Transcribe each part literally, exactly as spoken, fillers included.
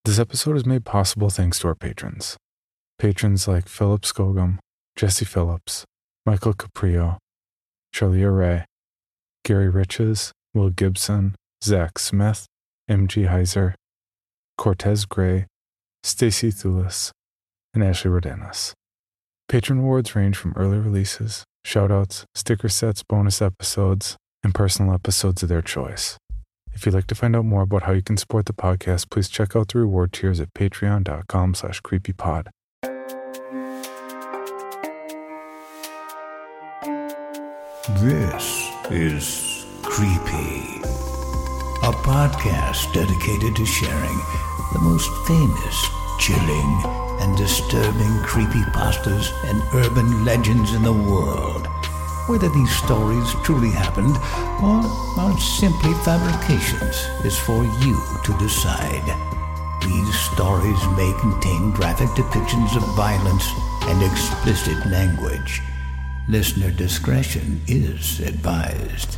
This episode is made possible thanks to our patrons. Patrons like Philip Skogum, Jesse Phillips, Michael Caprio, Charlia Ray, Gary Riches, Will Gibson, Zach Smith, M G Heiser, Cortez Gray, Stacy Thulis, and Ashley Rodanis. Patron awards range from early releases, shoutouts, sticker sets, bonus episodes, and personal episodes of their choice. If you'd like to find out more about how you can support the podcast, please check out the reward tiers at patreon.com slash creepypod. This is Creepy, a podcast dedicated to sharing the most famous, chilling, and disturbing creepypastas and urban legends in the world. Whether these stories truly happened or are simply fabrications is for you to decide. These stories may contain graphic depictions of violence and explicit language. Listener discretion is advised.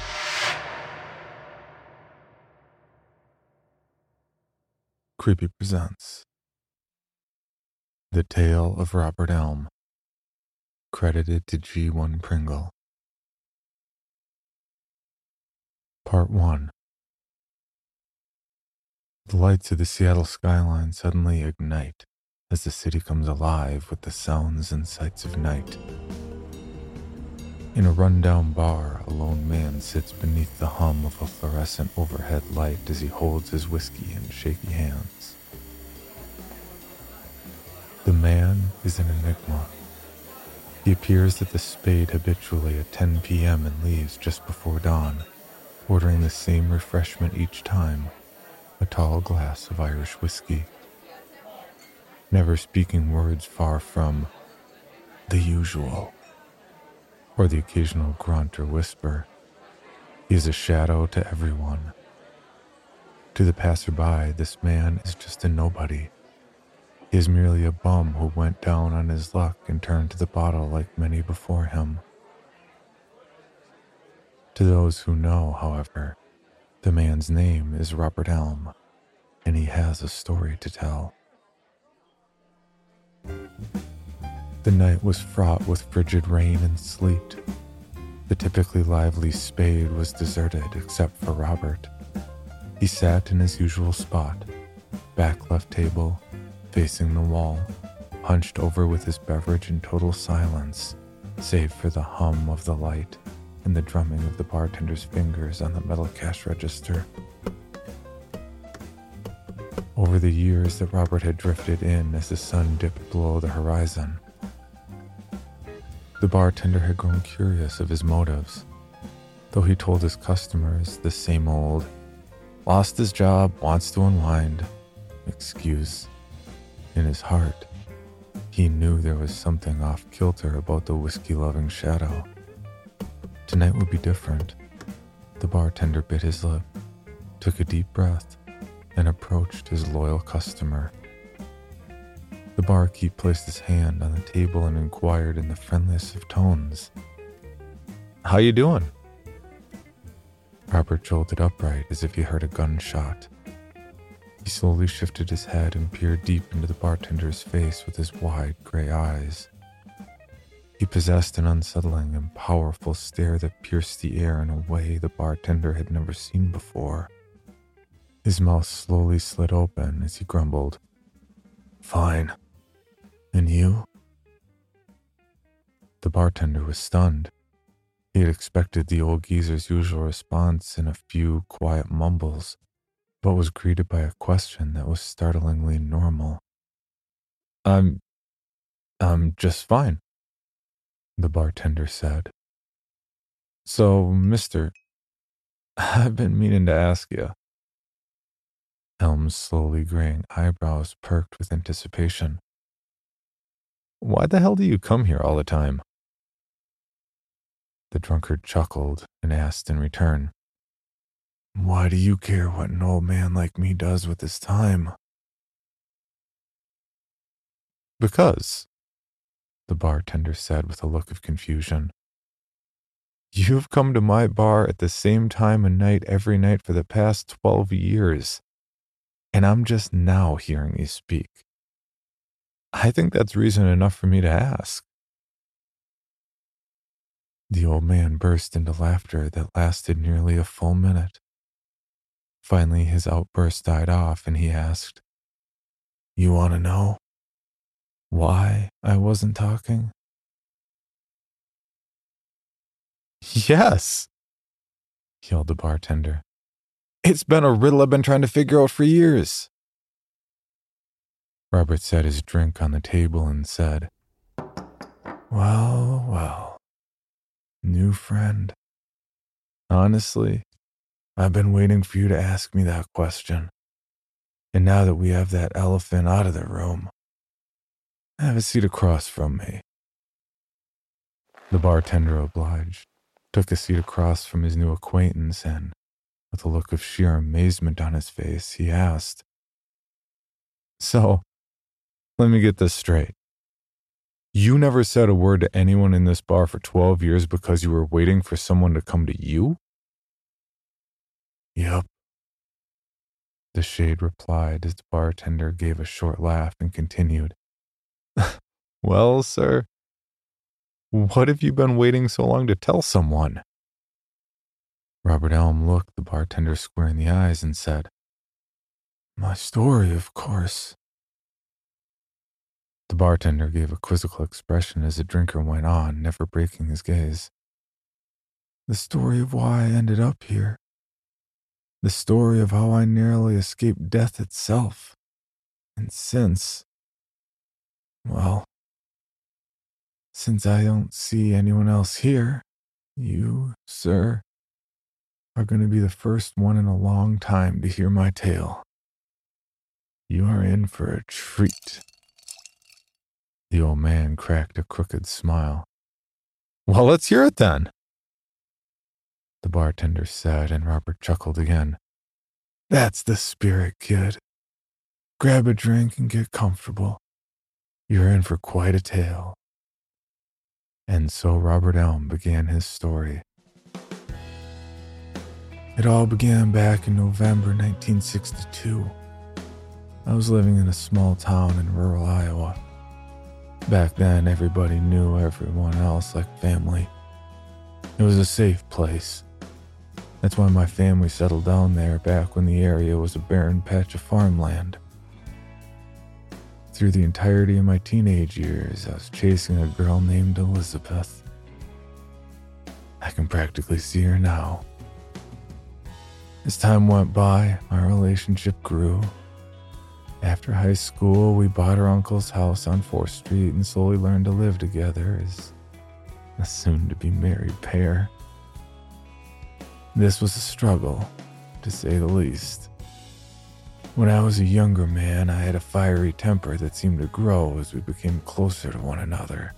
Creepy presents The Tale of Robert Elm, credited to G one Pringle. Part one. The lights of the Seattle skyline suddenly ignite as the city comes alive with the sounds and sights of night. In a rundown bar, a lone man sits beneath the hum of a fluorescent overhead light as he holds his whiskey in shaky hands. The man is an enigma. He appears at the Spade habitually at ten p.m. and leaves just before dawn, ordering the same refreshment each time, a tall glass of Irish whiskey. Never speaking words far from the usual, or the occasional grunt or whisper, he is a shadow to everyone. To the passerby, this man is just a nobody. He is merely a bum who went down on his luck and turned to the bottle like many before him. To those who know, however, the man's name is Robert Elm, and he has a story to tell. The night was fraught with frigid rain and sleet. The typically lively Spade was deserted except for Robert. He sat in his usual spot, back left table, facing the wall, hunched over with his beverage in total silence, save for the hum of the light and the drumming of the bartender's fingers on the metal cash register. Over the years that Robert had drifted in as the sun dipped below the horizon, the bartender had grown curious of his motives, though he told his customers the same old, lost his job, wants to unwind excuse. In his heart, he knew there was something off-kilter about the whiskey-loving shadow. Tonight would be different. The bartender bit his lip, took a deep breath, and approached his loyal customer. The barkeep placed his hand on the table and inquired in the friendliest of tones, "How you doing?" Robert jolted upright as if he heard a gunshot. He slowly shifted his head and peered deep into the bartender's face with his wide gray eyes. He possessed an unsettling and powerful stare that pierced the air in a way the bartender had never seen before. His mouth slowly slid open as he grumbled, "Fine. And you?" The bartender was stunned. He had expected the old geezer's usual response in a few quiet mumbles, but was greeted by a question that was startlingly normal. I'm... I'm just fine," the bartender said. "So, mister, I've been meaning to ask you." Elm's slowly graying eyebrows perked with anticipation. "Why the hell do you come here all the time?" The drunkard chuckled and asked in return, "Why do you care what an old man like me does with his time?" "Because," the bartender said with a look of confusion, "you've come to my bar at the same time of night every night for the past twelve years. and I'm just now hearing you speak. I think that's reason enough for me to ask." The old man burst into laughter that lasted nearly a full minute. Finally, his outburst died off, and he asked, "You want to know why I wasn't talking?" "Yes," yelled the bartender. "It's been a riddle I've been trying to figure out for years." Robert set his drink on the table and said, "Well, well, new friend. Honestly, I've been waiting for you to ask me that question. And now that we have that elephant out of the room, have a seat across from me." The bartender obliged, took a seat across from his new acquaintance, and, with a look of sheer amazement on his face, he asked, "So, let me get this straight. You never said a word to anyone in this bar for twelve years because you were waiting for someone to come to you?" "Yep," the shade replied as the bartender gave a short laugh and continued, "Well, sir, what have you been waiting so long to tell someone?" Robert Elm looked the bartender square in the eyes and said, "My story, of course." The bartender gave a quizzical expression as the drinker went on, never breaking his gaze. "The story of why I ended up here. The story of how I narrowly escaped death itself. And since, well, since I don't see anyone else here, you, sir, are going to be the first one in a long time to hear my tale. You are in for a treat." The old man cracked a crooked smile. "Well, let's hear it then," the bartender said, and Robert chuckled again. "That's the spirit, kid. Grab a drink and get comfortable. You're in for quite a tale." And so Robert Elm began his story. It all began back in November nineteen sixty-two. I was living in a small town in rural Iowa. Back then, everybody knew everyone else like family. It was a safe place. That's why my family settled down there back when the area was a barren patch of farmland. Through the entirety of my teenage years, I was chasing a girl named Elizabeth. I can practically see her now. As time went by, our relationship grew. After high school, we bought our uncle's house on fourth street and slowly learned to live together as a soon-to-be married pair. This was a struggle, to say the least. When I was a younger man, I had a fiery temper that seemed to grow as we became closer to one another.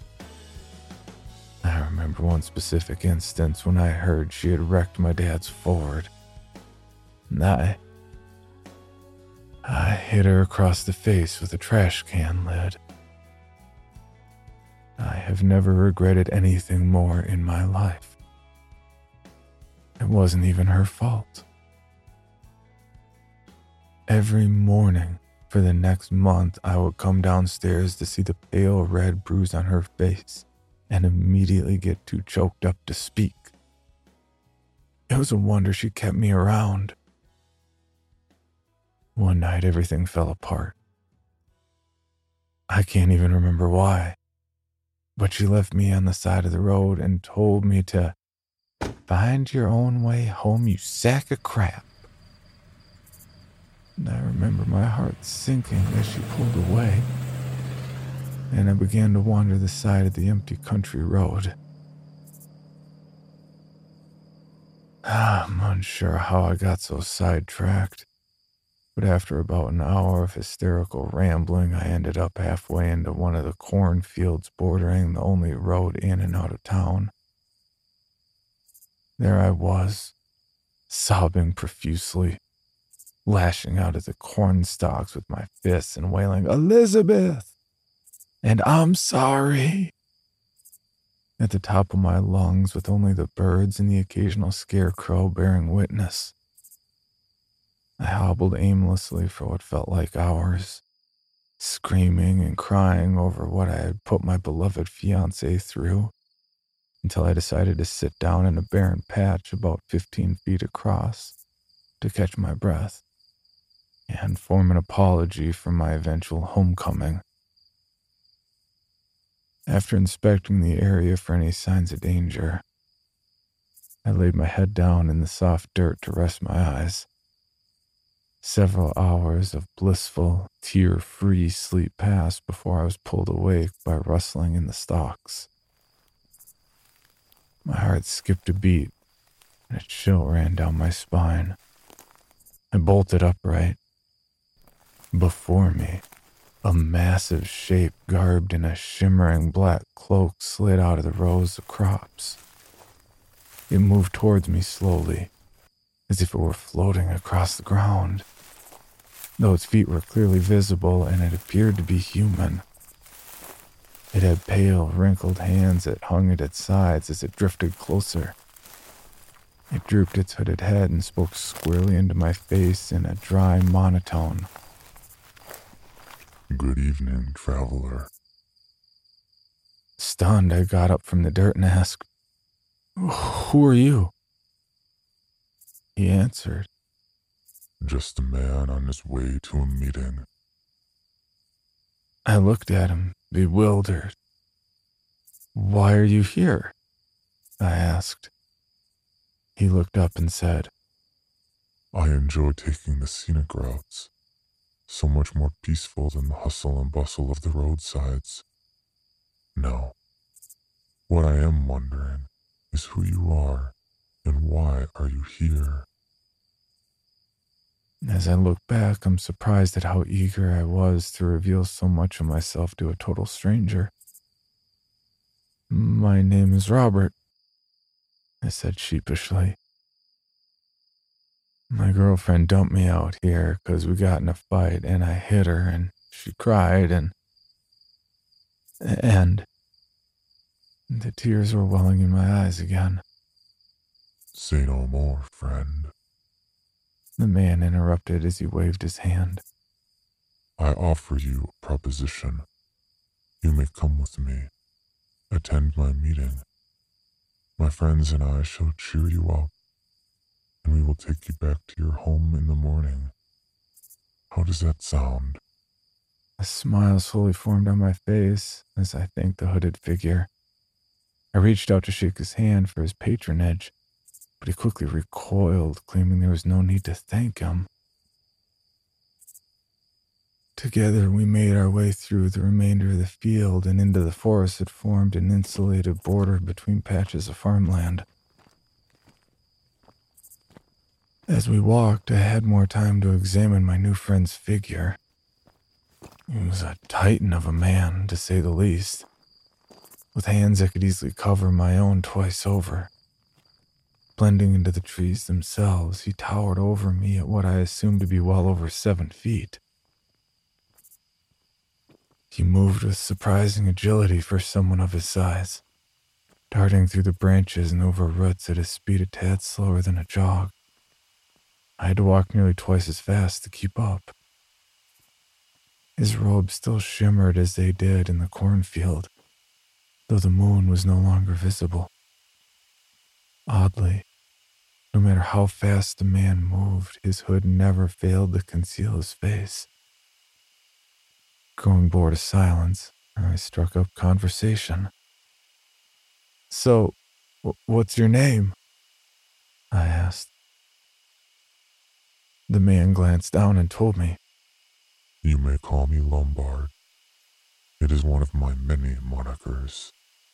I remember one specific instance when I heard she had wrecked my dad's Ford. And I... I hit her across the face with a trash can lid. I have never regretted anything more in my life. It wasn't even her fault. Every morning for the next month, I would come downstairs to see the pale red bruise on her face and immediately get too choked up to speak. It was a wonder she kept me around. One night, everything fell apart. I can't even remember why, but she left me on the side of the road and told me to find your own way home, you sack of crap. And I remember my heart sinking as she pulled away, and I began to wander the side of the empty country road. I'm unsure how I got so sidetracked. But after about an hour of hysterical rambling, I ended up halfway into one of the cornfields bordering the only road in and out of town. There I was, sobbing profusely, lashing out at the corn stalks with my fists and wailing, "Elizabeth!" and "I'm sorry!" at the top of my lungs, with only the birds and the occasional scarecrow bearing witness. I hobbled aimlessly for what felt like hours, screaming and crying over what I had put my beloved fiancée through, until I decided to sit down in a barren patch about fifteen feet across to catch my breath and form an apology for my eventual homecoming. After inspecting the area for any signs of danger, I laid my head down in the soft dirt to rest my eyes. Several hours of blissful, tear-free sleep passed before I was pulled awake by rustling in the stalks. My heart skipped a beat, and a chill ran down my spine. I bolted upright. Before me, a massive shape garbed in a shimmering black cloak slid out of the rows of crops. It moved towards me slowly, as if it were floating across the ground, though its feet were clearly visible and it appeared to be human. It had pale, wrinkled hands that hung at its sides as it drifted closer. It drooped its hooded head and spoke squarely into my face in a dry monotone. "Good evening, traveler." Stunned, I got up from the dirt and asked, "Who are you?" He answered, "Just a man on his way to a meeting." I looked at him, bewildered. "Why are you here?" I asked. He looked up and said, "I enjoy taking the scenic routes, so much more peaceful than the hustle and bustle of the roadsides. No, what I am wondering is who you are and why are you here?" As I look back, I'm surprised at how eager I was to reveal so much of myself to a total stranger. "My name is Robert," I said sheepishly. "My girlfriend dumped me out here because we got in a fight and I hit her and she cried and... and... The tears were welling in my eyes again. "Say no more, friend," the man interrupted as he waved his hand. "I offer you a proposition. You may come with me. Attend my meeting. My friends and I shall cheer you up, and we will take you back to your home in the morning. How does that sound?" A smile slowly formed on my face as I thanked the hooded figure. I reached out to shake his hand for his patronage, but he quickly recoiled, claiming there was no need to thank him. Together, we made our way through the remainder of the field and into the forest that formed an insulated border between patches of farmland. As we walked, I had more time to examine my new friend's figure. He was a titan of a man, to say the least, with hands that could easily cover my own twice over. Blending into the trees themselves, he towered over me at what I assumed to be well over seven feet. He moved with surprising agility for someone of his size, darting through the branches and over roots at a speed a tad slower than a jog. I had to walk nearly twice as fast to keep up. His robes still shimmered as they did in the cornfield, though the moon was no longer visible. Oddly, no matter how fast the man moved, his hood never failed to conceal his face. Growing bored of silence, I struck up conversation. "So, w- what's your name?" I asked. The man glanced down and told me. "You may call me Lombard. It is one of my many monikers."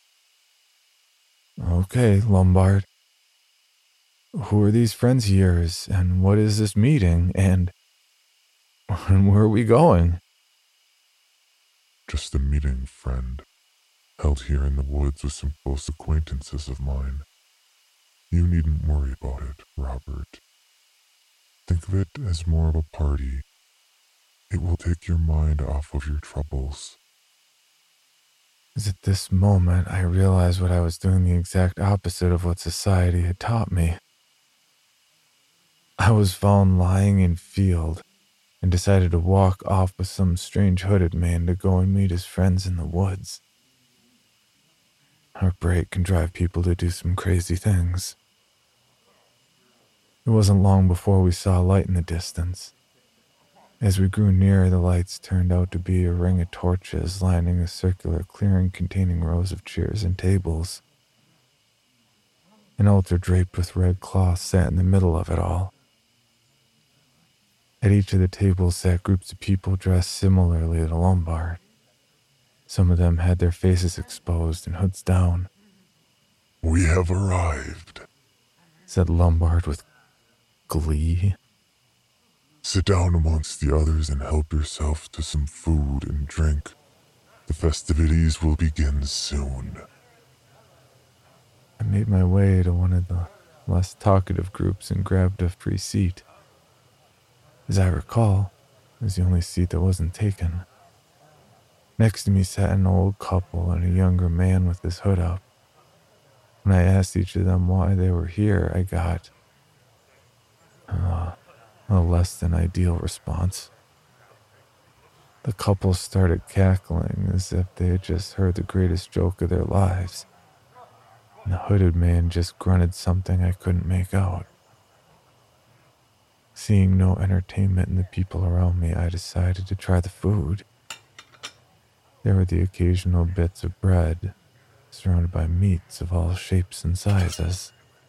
"Okay, Lombard. Who are these friends of yours, and what is this meeting, and, and where are we going?" "Just a meeting, friend, held here in the woods with some close acquaintances of mine. You needn't worry about it, Robert. Think of it as more of a party. It will take your mind off of your troubles." It was at this moment I realized what I was doing the exact opposite of what society had taught me. I was found lying in field and decided to walk off with some strange hooded man to go and meet his friends in the woods. Heartbreak can drive people to do some crazy things. It wasn't long before we saw a light in the distance. As we grew nearer, the lights turned out to be a ring of torches lining a circular clearing containing rows of chairs and tables. An altar draped with red cloth sat in the middle of it all. At each of the tables sat groups of people dressed similarly to Lombard. Some of them had their faces exposed and hoods down. "We have arrived," said Lombard with glee. "Sit down amongst the others and help yourself to some food and drink. The festivities will begin soon." I made my way to one of the less talkative groups and grabbed a free seat. As I recall, it was the only seat that wasn't taken. Next to me sat an old couple and a younger man with his hood up. When I asked each of them why they were here, I got uh, a less than ideal response. The couple started cackling as if they had just heard the greatest joke of their lives, and the hooded man just grunted something I couldn't make out. Seeing no entertainment in the people around me, I decided to try the food. There were the occasional bits of bread, surrounded by meats of all shapes and sizes.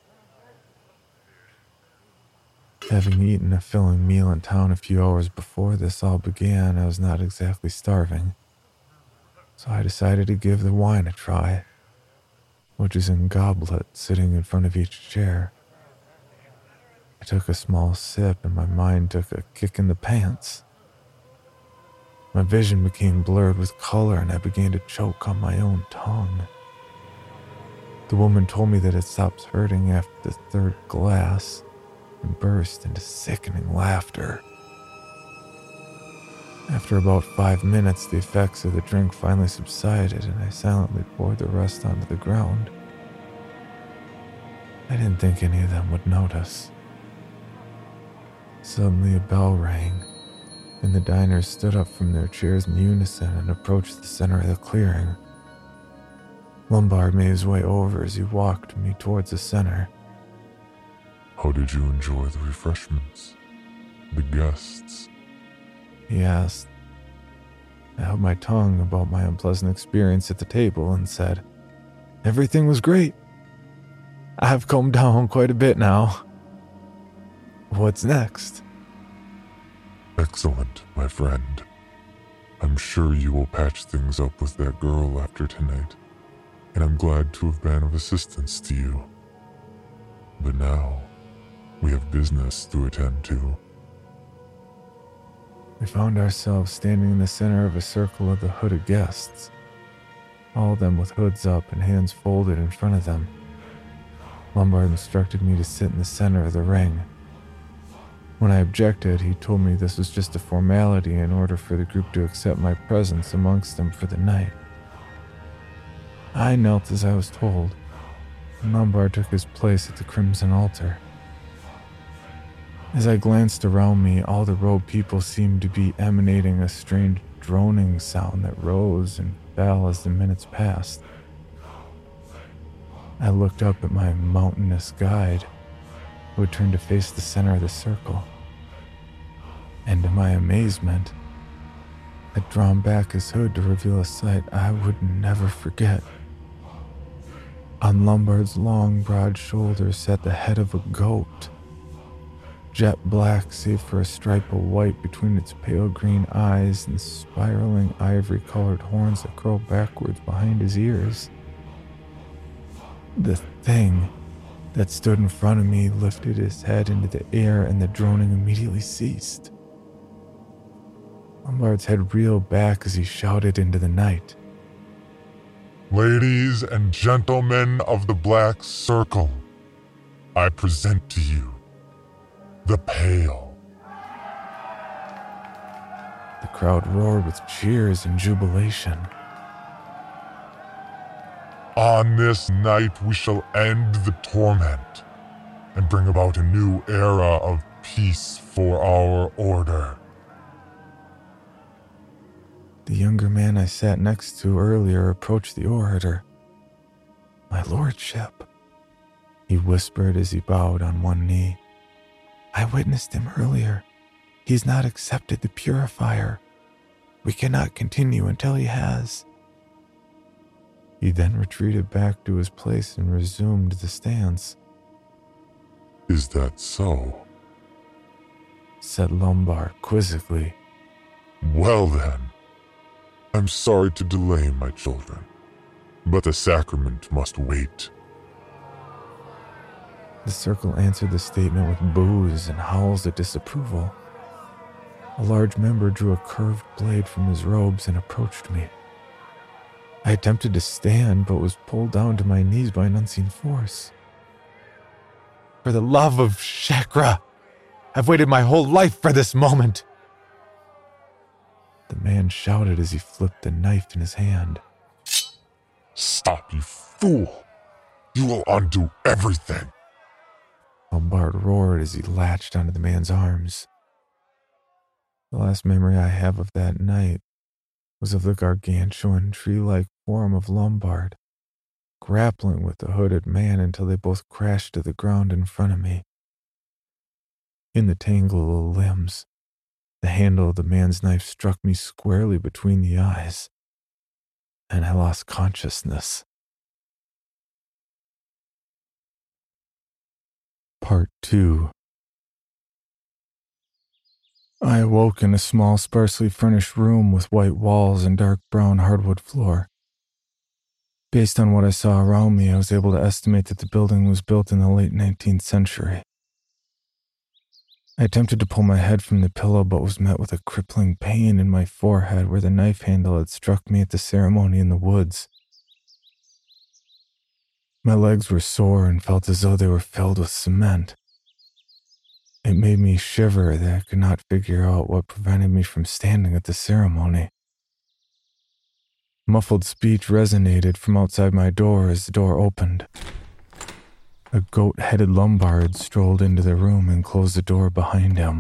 Having eaten a filling meal in town a few hours before this all began, I was not exactly starving, so I decided to give the wine a try, which is in goblets sitting in front of each chair. I took a small sip and my mind took a kick in the pants. My vision became blurred with color and I began to choke on my own tongue. The woman told me that it stops hurting after the third glass and burst into sickening laughter. After about five minutes, the effects of the drink finally subsided and I silently poured the rest onto the ground. I didn't think any of them would notice. Suddenly a bell rang, and the diners stood up from their chairs in unison and approached the center of the clearing. Lombard made his way over as he walked me towards the center. "How did you enjoy the refreshments? The guests?" He asked. I held my tongue about my unpleasant experience at the table and said, "Everything was great. I've calmed down quite a bit now. What's next?" "Excellent, my friend. I'm sure you will patch things up with that girl after tonight, and I'm glad to have been of assistance to you. But now, we have business to attend to." We found ourselves standing in the center of a circle of the hooded guests, all of them with hoods up and hands folded in front of them. Lombard instructed me to sit in the center of the ring. When I objected, he told me this was just a formality in order for the group to accept my presence amongst them for the night. I knelt as I was told, and Lombard took his place at the crimson altar. As I glanced around me, all the robed people seemed to be emanating a strange droning sound that rose and fell as the minutes passed. I looked up at my mountainous guide, who had turned to face the center of the circle. And to my amazement, had drawn back his hood to reveal a sight I would never forget. On Lombard's long, broad shoulders sat the head of a goat, jet black save for a stripe of white between its pale green eyes and spiraling ivory-colored horns that curled backwards behind his ears. The thing that stood in front of me lifted his head into the air and the droning immediately ceased. Lombard's head reeled back as he shouted into the night. "Ladies and gentlemen of the Black Circle, I present to you the Pale." The crowd roared with cheers and jubilation. "On this night we shall end the torment and bring about a new era of peace for our order. The younger man I sat next to earlier approached the orator. "My lordship," he whispered as he bowed on one knee. "I witnessed him earlier. He's not accepted the purifier. We cannot continue until he has." He then retreated back to his place and resumed the stance. Is that so? Said Lombard quizzically. Well then, I'm sorry to delay my children, but the sacrament must wait. The circle answered the statement with boos and howls of disapproval. A large member drew a curved blade from his robes and approached me. I attempted to stand, but was pulled down to my knees by an unseen force. "For the love of Shakra! I've waited my whole life for this moment!" The man shouted as he flipped the knife in his hand. Stop, you fool! You will undo everything! Lombard roared as he latched onto the man's arms. The last memory I have of that night was of the gargantuan tree-like form of Lombard, grappling with the hooded man until they both crashed to the ground in front of me. In the tangle of limbs, the handle of the man's knife struck me squarely between the eyes, and I lost consciousness. Part two. I awoke in a small, sparsely furnished room with white walls and dark brown hardwood floor. Based on what I saw around me, I was able to estimate that the building was built in the late nineteenth century. I attempted to pull my head from the pillow, but was met with a crippling pain in my forehead where the knife handle had struck me at the ceremony in the woods. My legs were sore and felt as though they were filled with cement. It made me shiver that I could not figure out what prevented me from standing at the ceremony. Muffled speech resonated from outside my door as the door opened. A goat-headed Lombard strolled into the room and closed the door behind him.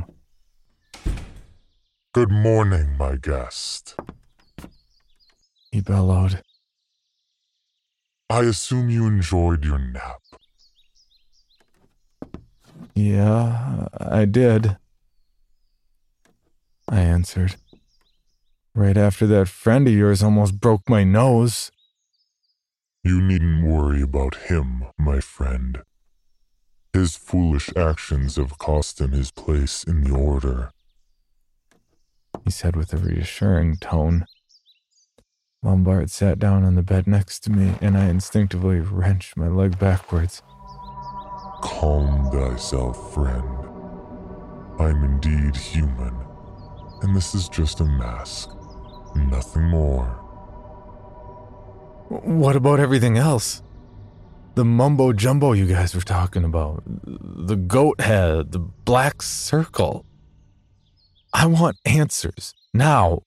Good morning, my guest. He bellowed. I assume you enjoyed your nap. Yeah, I did, I answered. Right after that friend of yours almost broke my nose. You needn't worry about him, my friend. His foolish actions have cost him his place in the order, he said with a reassuring tone. Lombard sat down on the bed next to me, and I instinctively wrenched my leg backwards. Calm thyself, friend. I'm indeed human, and this is just a mask, nothing more. What about everything else? The mumbo-jumbo you guys were talking about, the goat head, the black circle. I want answers, now.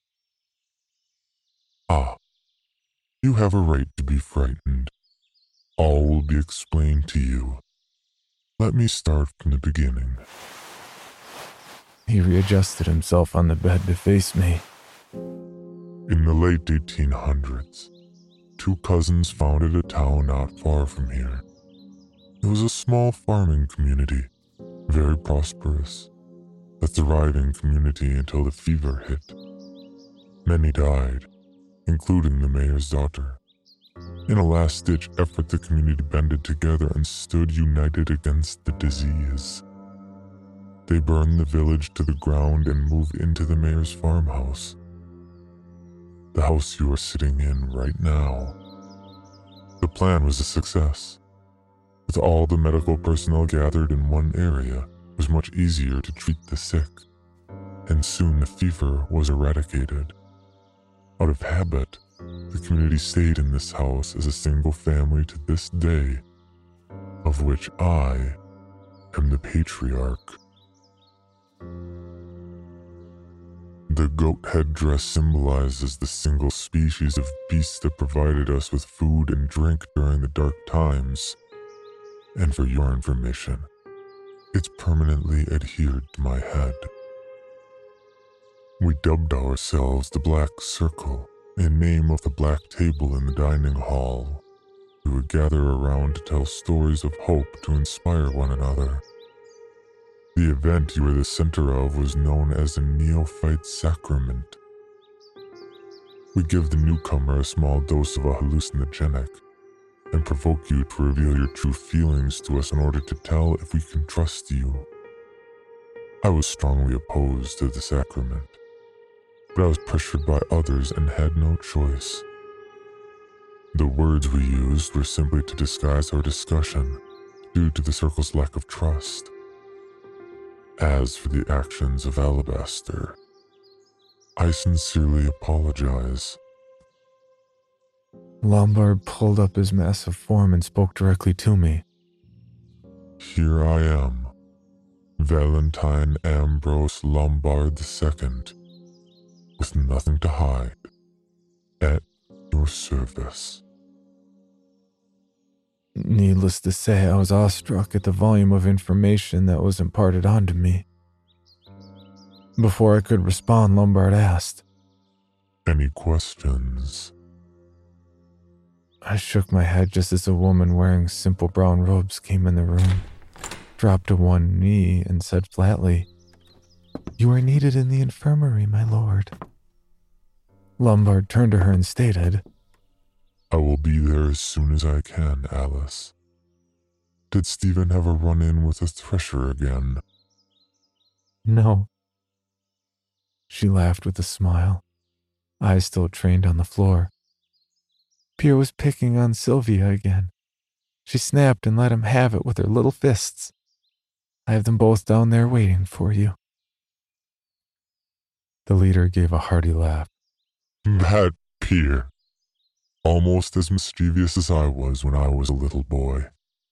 Ah, you have a right to be frightened. All will be explained to you. Let me start from the beginning. He readjusted himself on the bed to face me. In the late eighteen hundreds, two cousins founded a town not far from here. It was a small farming community, very prosperous, a thriving community until the fever hit. Many died, including the mayor's daughter. In a last-ditch effort, the community banded together and stood united against the disease. They burned the village to the ground and moved into the mayor's farmhouse. The house you are sitting in right now. The plan was a success. With all the medical personnel gathered in one area, it was much easier to treat the sick, and soon the fever was eradicated. Out of habit, the community stayed in this house as a single family to this day, of which I am the patriarch. The goat headdress symbolizes the single species of beast that provided us with food and drink during the dark times. And for your information, It's permanently adhered to my head. We dubbed ourselves the Black Circle, in name of the black table in the dining hall. We would gather around to tell stories of hope to inspire one another. The event you were the center of was known as the Neophyte Sacrament. We give the newcomer a small dose of a hallucinogenic and provoke you to reveal your true feelings to us in order to tell if we can trust you. I was strongly opposed to the sacrament, but I was pressured by others and had no choice. The words we used were simply to disguise our discussion due to the circle's lack of trust. As for the actions of Alabaster, I sincerely apologize. Lombard pulled up his massive form and spoke directly to me. Here I am, Valentine Ambrose Lombard the Second, with nothing to hide, at your service. Needless to say, I was awestruck at the volume of information that was imparted onto me. Before I could respond, Lombard asked, Any questions? I shook my head just as a woman wearing simple brown robes came in the room, dropped to one knee, and said flatly, You are needed in the infirmary, my lord. Lombard turned to her and stated, I will be there as soon as I can, Alice. Did Stephen have a run-in with a thresher again? No. She laughed with a smile, eyes still trained on the floor. Pierre was picking on Sylvia again. She snapped and let him have it with her little fists. I have them both down there waiting for you. The leader gave a hearty laugh. That Pierre. Almost as mischievous as I was when I was a little boy.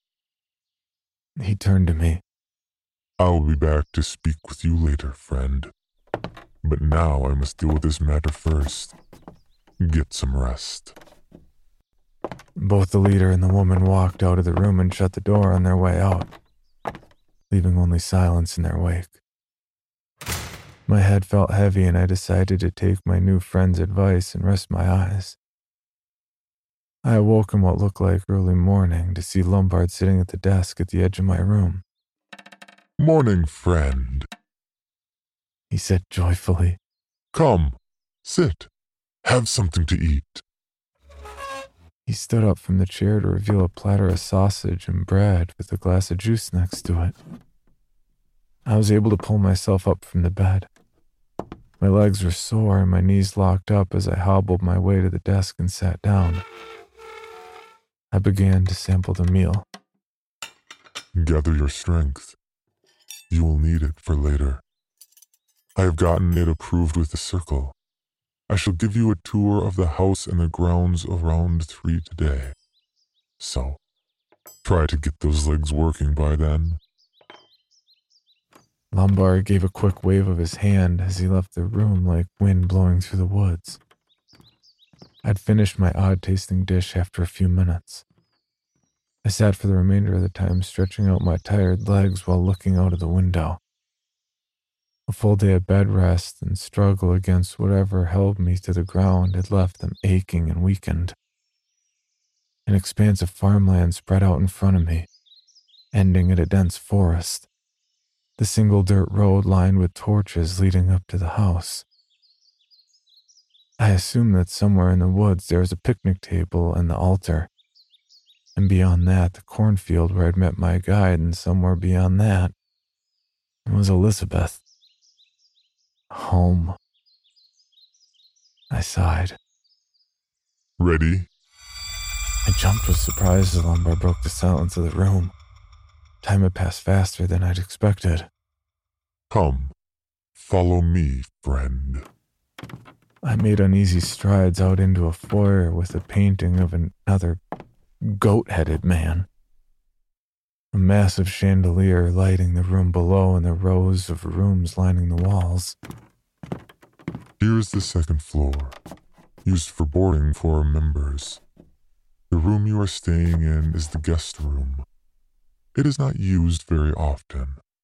He turned to me. I will be back to speak with you later, friend. But now I must deal with this matter first. Get some rest. Both the leader and the woman walked out of the room and shut the door on their way out, leaving only silence in their wake. My head felt heavy and I decided to take my new friend's advice and rest my eyes. I awoke in what looked like early morning to see Lombard sitting at the desk at the edge of my room. Morning, friend, he said joyfully. Come, sit, have something to eat. He stood up from the chair to reveal a platter of sausage and bread with a glass of juice next to it. I was able to pull myself up from the bed. My legs were sore and my knees locked up as I hobbled my way to the desk and sat down. I began to sample the meal. Gather your strength. You will need it for later. I have gotten it approved with the circle. I shall give you a tour of the house and the grounds around three today. So, try to get those legs working by then. Lombard gave a quick wave of his hand as he left the room like wind blowing through the woods. I'd finished my odd-tasting dish after a few minutes. I sat for the remainder of the time stretching out my tired legs while looking out of the window. A full day of bed rest and struggle against whatever held me to the ground had left them aching and weakened. An expanse of farmland spread out in front of me, ending at a dense forest. The single dirt road lined with torches leading up to the house. I assumed that somewhere in the woods there was a picnic table and the altar, and beyond that the cornfield where I'd met my guide, and somewhere beyond that was Elizabeth. Home. I sighed. Ready? I jumped with surprise as Lombard broke the silence of the room. Time had passed faster than I'd expected. Come, follow me, friend. I made uneasy strides out into a foyer with a painting of another goat-headed man. A massive chandelier lighting the room below and the rows of rooms lining the walls. Here is the second floor, used for boarding for our members. The room you are staying in is the guest room. It is not used very often,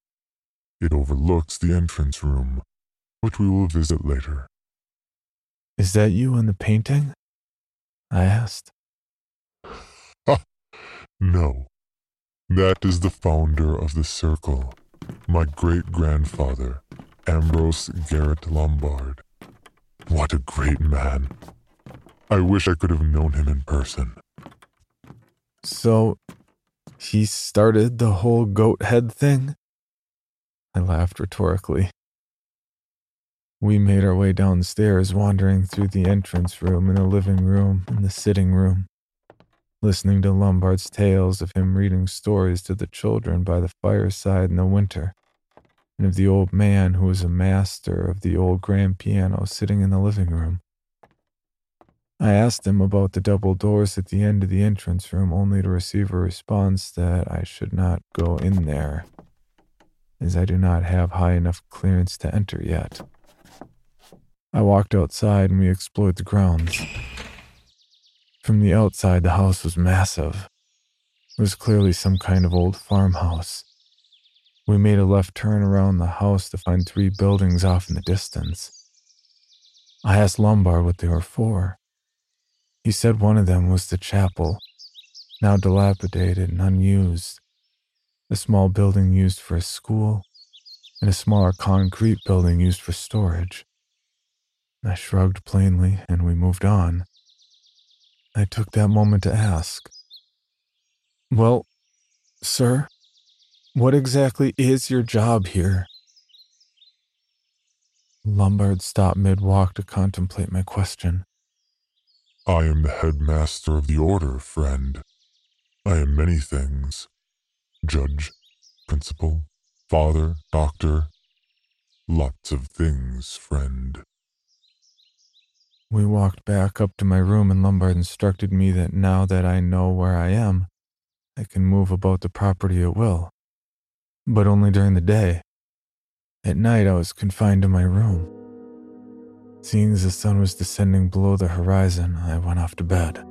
It overlooks the entrance room, which we will visit later. Is that you in the painting? I asked. Ha! No. That is the founder of the Circle, my great-grandfather, Ambrose Garrett Lombard. What a great man. I wish I could have known him in person. So, he started the whole goat head thing? I laughed rhetorically. We made our way downstairs, wandering through the entrance room and the living room and the sitting room, listening to Lombard's tales of him reading stories to the children by the fireside in the winter, and of the old man who was a master of the old grand piano sitting in the living room. I asked him about the double doors at the end of the entrance room, only to receive a response that I should not go in there, as I do not have high enough clearance to enter yet. I walked outside and we explored the grounds. From the outside, the house was massive. It was clearly some kind of old farmhouse. We made a left turn around the house to find three buildings off in the distance. I asked Lombard what they were for. He said one of them was the chapel, now dilapidated and unused, a small building used for a school, and a smaller concrete building used for storage. I shrugged plainly, and we moved on. I took that moment to ask, "Well, sir, what exactly is your job here?" Lombard stopped mid-walk to contemplate my question. I am the headmaster of the order, friend. I am many things. Judge, principal, father, doctor. Lots of things, friend. We walked back up to my room and Lombard instructed me that now that I know where I am, I can move about the property at will. But only during the day. At night, I was confined to my room. Seeing as the sun was descending below the horizon, I went off to bed.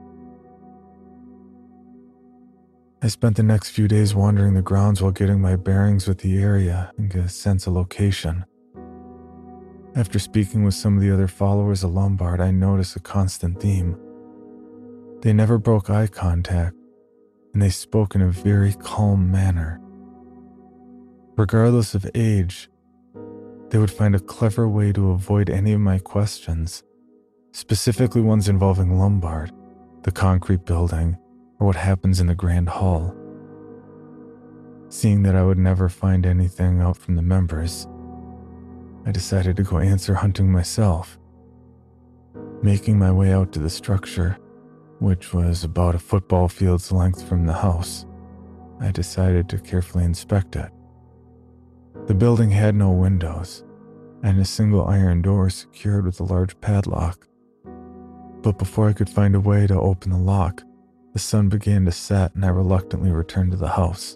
I spent the next few days wandering the grounds while getting my bearings with the area and get a sense of location. After speaking with some of the other followers of Lombard, I noticed a constant theme. They never broke eye contact, and they spoke in a very calm manner. Regardless of age, they would find a clever way to avoid any of my questions, specifically ones involving Lombard, the concrete building, or what happens in the Grand Hall. Seeing that I would never find anything out from the members, I decided to go answer hunting myself. Making my way out to the structure, which was about a football field's length from the house, I decided to carefully inspect it. The building had no windows, and a single iron door secured with a large padlock. But before I could find a way to open the lock, the sun began to set and I reluctantly returned to the house.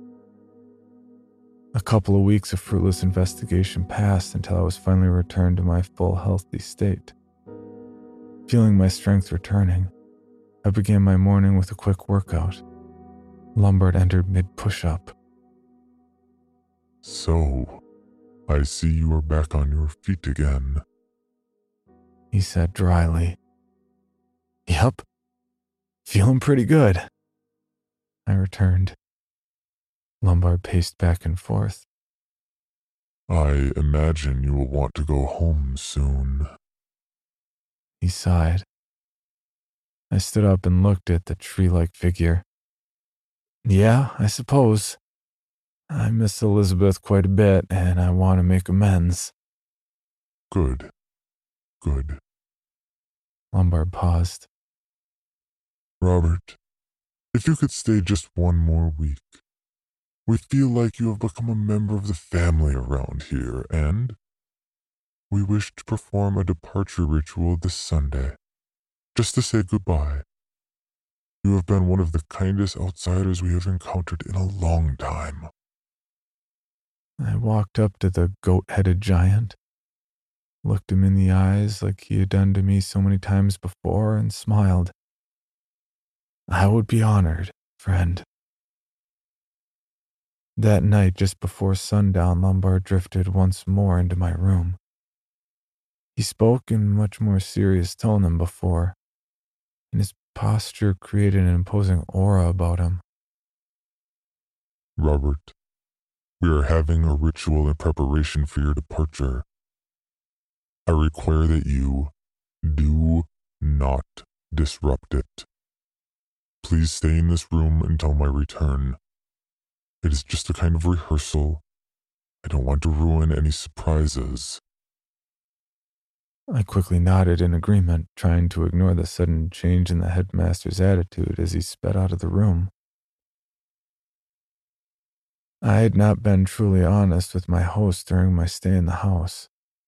A couple of weeks of fruitless investigation passed until I was finally returned to my full healthy state. Feeling my strength returning, I began my morning with a quick workout. Lombard entered mid-push-up. So, I see you are back on your feet again, he said dryly. Yup, feeling pretty good, I returned. Lombard paced back and forth. I imagine you will want to go home soon, he sighed. I stood up and looked at the tree-like figure. Yeah, I suppose. I miss Elizabeth quite a bit, and I want to make amends. Good. Good. Lombard paused. Robert, if you could stay just one more week. We feel like you have become a member of the family around here, and we wish to perform a departure ritual this Sunday, just to say goodbye. You have been one of the kindest outsiders we have encountered in a long time. I walked up to the goat-headed giant, looked him in the eyes like he had done to me so many times before, and smiled. I would be honored, friend. That night, just before sundown, Lombard drifted once more into my room. He spoke in much more serious tone than before, and his posture created an imposing aura about him. Robert, we are having a ritual in preparation for your departure. I require that you do not disrupt it. Please stay in this room until my return. It is just a kind of rehearsal. I don't want to ruin any surprises. I quickly nodded in agreement, trying to ignore the sudden change in the headmaster's attitude as he sped out of the room. I had not been truly honest with my host during my stay in the house.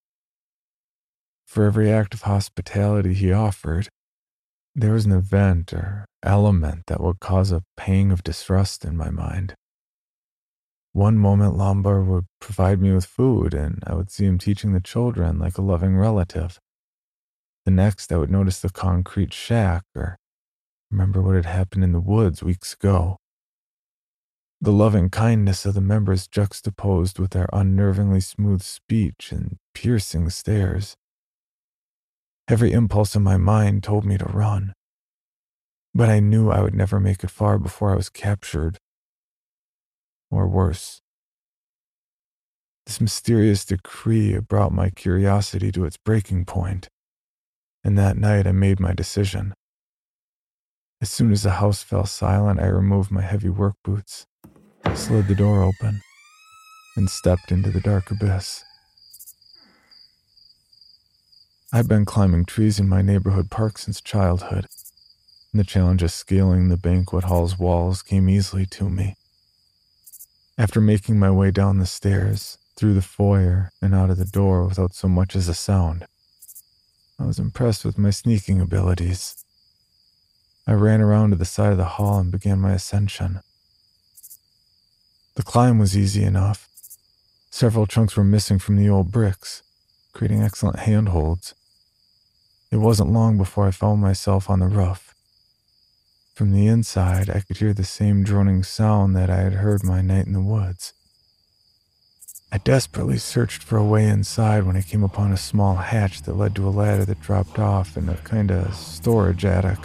For every act of hospitality he offered, there was an event or element that would cause a pang of distrust in my mind. One moment Lombard would provide me with food, and I would see him teaching the children like a loving relative. The next, I would notice the concrete shack or remember what had happened in the woods weeks ago. The loving kindness of the members juxtaposed with their unnervingly smooth speech and piercing stares. Every impulse in my mind told me to run, but I knew I would never make it far before I was captured. Or worse. This mysterious decree brought my curiosity to its breaking point, and that night I made my decision. As soon as the house fell silent, I removed my heavy work boots, slid the door open, and stepped into the dark abyss. I've been climbing trees in my neighborhood park since childhood, and the challenge of scaling the banquet hall's walls came easily to me. After making my way down the stairs, through the foyer, and out of the door without so much as a sound, I was impressed with my sneaking abilities. I ran around to the side of the hall and began my ascension. The climb was easy enough. Several chunks were missing from the old bricks, creating excellent handholds. It wasn't long before I found myself on the roof. From the inside, I could hear the same droning sound that I had heard my night in the woods. I desperately searched for a way inside when I came upon a small hatch that led to a ladder that dropped off in a kind of storage attic.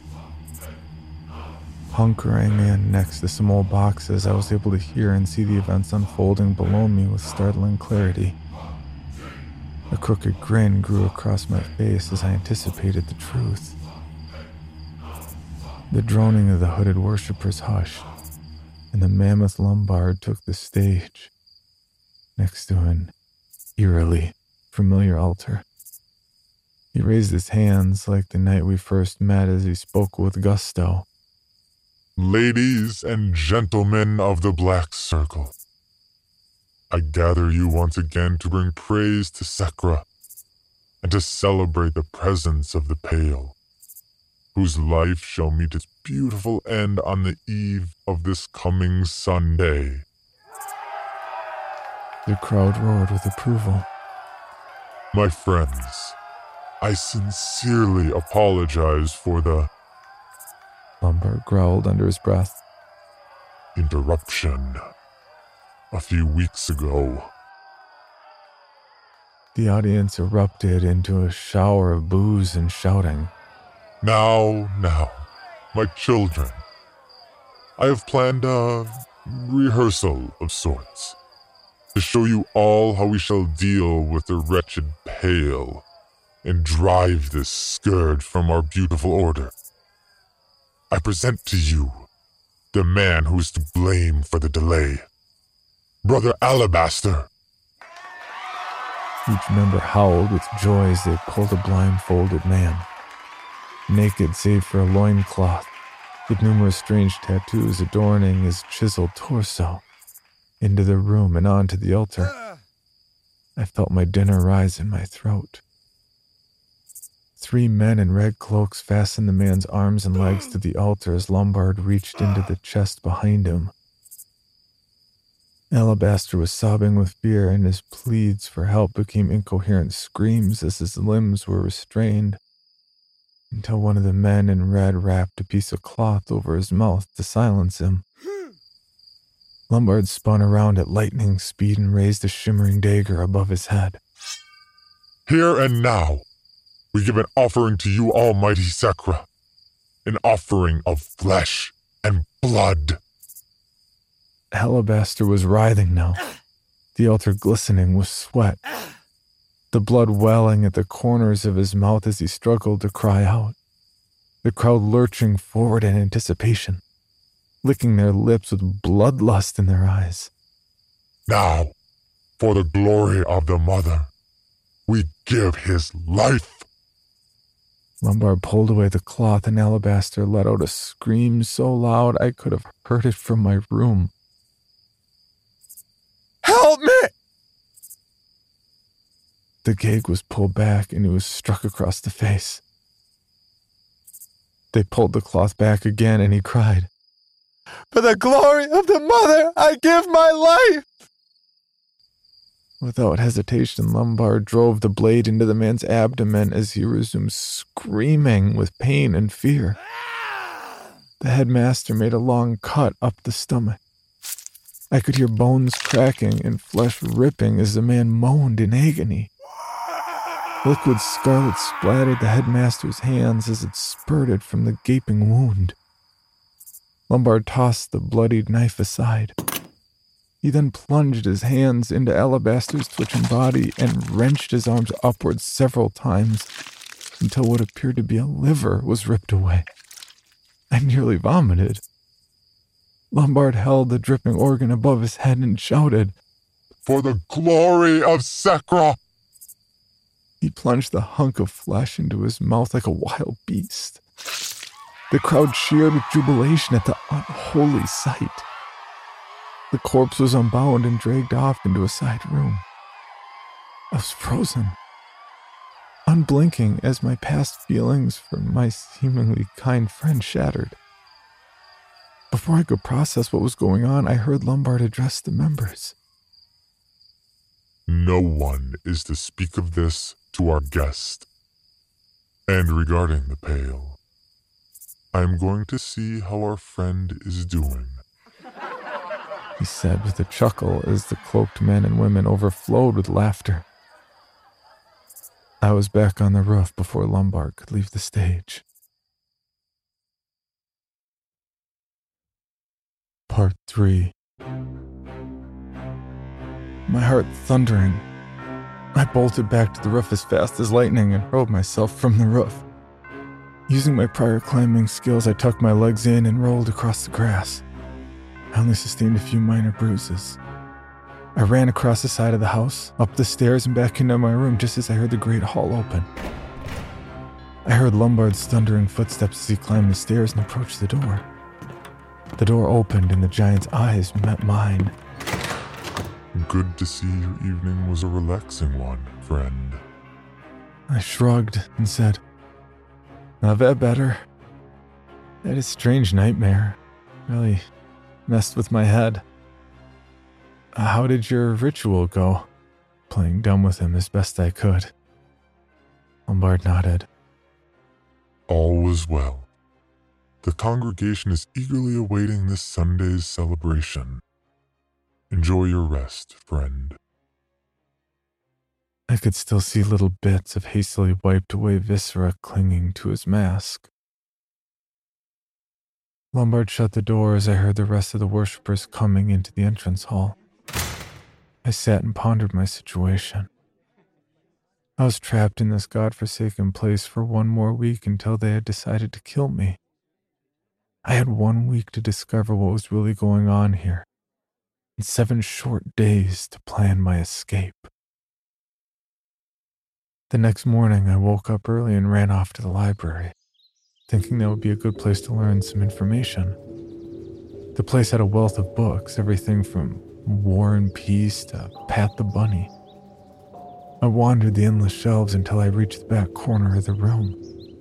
Hunkering in next to some old boxes, I was able to hear and see the events unfolding below me with startling clarity. A crooked grin grew across my face as I anticipated the truth. The droning of the hooded worshippers hushed, and the mammoth Lombard took the stage, next to an eerily familiar altar. He raised his hands like the night we first met as he spoke with gusto. Ladies and gentlemen of the Black Circle, I gather you once again to bring praise to Sekra and to celebrate the presence of the Pale, whose life shall meet its beautiful end on the eve of this coming Sunday. The crowd roared with approval. My friends, I sincerely apologize for the Lombard growled under his breath. interruption a few weeks ago. The audience erupted into a shower of boos and shouting. Now, now, my children, I have planned a rehearsal of sorts to show you all how we shall deal with the wretched Pale and drive this scourge from our beautiful order. I present to you the man who is to blame for the delay, Brother Alabaster. Each member howled with joy as they pulled a blindfolded man, naked save for a loincloth, with numerous strange tattoos adorning his chiseled torso, into the room and onto the altar. I felt my dinner rise in my throat. Three men in red cloaks fastened the man's arms and legs to the altar as Lombard reached into the chest behind him. Alabaster was sobbing with fear, and his pleads for help became incoherent screams as his limbs were restrained, until one of the men in red wrapped a piece of cloth over his mouth to silence him. Lombard spun around at lightning speed and raised a shimmering dagger above his head. Here and now, we give an offering to you, almighty Sekra, an offering of flesh and blood. Alabaster was writhing now, the altar glistening with sweat, the blood welling at the corners of his mouth as he struggled to cry out, the crowd lurching forward in anticipation, licking their lips with bloodlust in their eyes. Now, for the glory of the Mother, we give his life. Lombard pulled away the cloth and Alabaster let out a scream so loud I could have heard it from my room. Help me! The gag was pulled back and he was struck across the face. They pulled the cloth back again and he cried, For the glory of the Mother, I give my life! Without hesitation, Lombard drove the blade into the man's abdomen as he resumed screaming with pain and fear. The headmaster made a long cut up the stomach. I could hear bones cracking and flesh ripping as the man moaned in agony. Liquid scarlet splattered the headmaster's hands as it spurted from the gaping wound. Lombard tossed the bloodied knife aside. He then plunged his hands into Alabaster's twitching body and wrenched his arms upwards several times until what appeared to be a liver was ripped away. I nearly vomited. Lombard held the dripping organ above his head and shouted, For the glory of Sekra! He plunged the hunk of flesh into his mouth like a wild beast. The crowd cheered with jubilation at the unholy sight. The corpse was unbound and dragged off into a side room. I was frozen, unblinking as my past feelings for my seemingly kind friend shattered. Before I could process what was going on, I heard Lombard address the members. No one is to speak of this to our guest. And regarding the pail, I am going to see how our friend is doing, he said with a chuckle as the cloaked men and women overflowed with laughter. I was back on the roof before Lombard could leave the stage. Part three. My heart thundering, I bolted back to the roof as fast as lightning and hurled myself from the roof. Using my prior climbing skills, I tucked my legs in and rolled across the grass. I only sustained a few minor bruises. I ran across the side of the house, up the stairs, and back into my room just as I heard the great hall open. I heard Lombard's thundering footsteps as he climbed the stairs and approached the door. The door opened and the giant's eyes met mine. Good to see your evening was a relaxing one, friend. I shrugged and said, Not that better. I had a strange nightmare. Really messed with my head. How did your ritual go? Playing dumb with him as best I could. Lombard nodded. All was well. The congregation is eagerly awaiting this Sunday's celebration. Enjoy your rest, friend. I could still see little bits of hastily wiped away viscera clinging to his mask. Lombard shut the door as I heard the rest of the worshippers coming into the entrance hall. I sat and pondered my situation. I was trapped in this godforsaken place for one more week until they had decided to kill me. I had one week to discover what was really going on here, and seven short days to plan my escape. The next morning, I woke up early and ran off to the library, thinking that would be a good place to learn some information. The place had a wealth of books, everything from War and Peace to Pat the Bunny. I wandered the endless shelves until I reached the back corner of the room.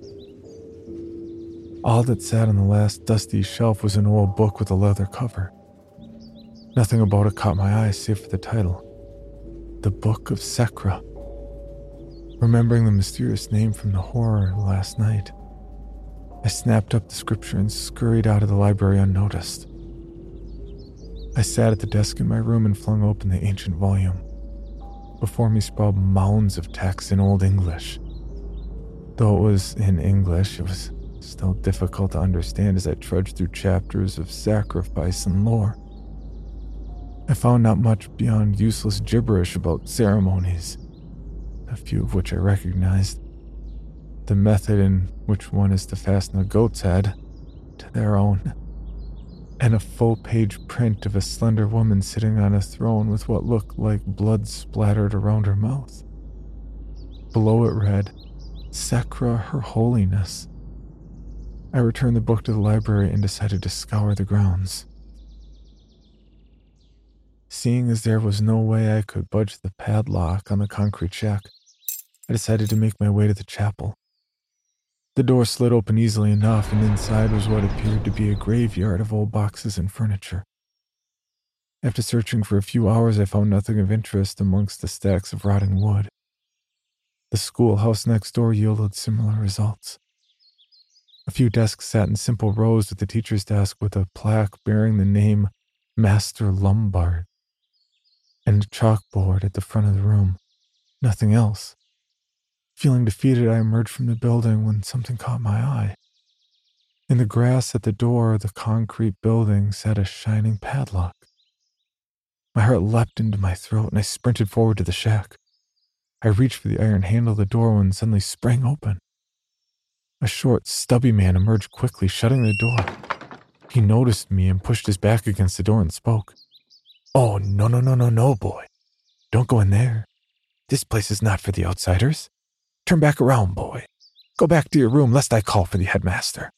All that sat on the last dusty shelf was an old book with a leather cover. Nothing about it caught my eye save for the title, The Book of Sekra. Remembering the mysterious name from the horror last night, I snapped up the scripture and scurried out of the library unnoticed. I sat at the desk in my room and flung open the ancient volume. Before me sprawled mounds of text in Old English. Though it was in English, it was still difficult to understand as I trudged through chapters of sacrifice and lore. I found not much beyond useless gibberish about ceremonies, a few of which I recognized. The method in which one is to fasten a goat's head to their own, and a full-page print of a slender woman sitting on a throne with what looked like blood splattered around her mouth. Below it read, "Sacra Her Holiness." I returned the book to the library and decided to scour the grounds. Seeing as there was no way I could budge the padlock on the concrete shack, I decided to make my way to the chapel. The door slid open easily enough, and inside was what appeared to be a graveyard of old boxes and furniture. After searching for a few hours, I found nothing of interest amongst the stacks of rotting wood. The schoolhouse next door yielded similar results. A few desks sat in simple rows with the teacher's desk with a plaque bearing the name Master Lombard, and a chalkboard at the front of the room. Nothing else. Feeling defeated, I emerged from the building when something caught my eye. In the grass at the door of the concrete building sat a shining padlock. My heart leapt into my throat, and I sprinted forward to the shack. I reached for the iron handle of the door when it suddenly sprang open. A short, stubby man emerged quickly, shutting the door. He noticed me and pushed his back against the door and spoke. "Oh, no, no, no, no, no, boy. Don't go in there. This place is not for the outsiders. Turn back around, boy. Go back to your room, lest I call for the headmaster."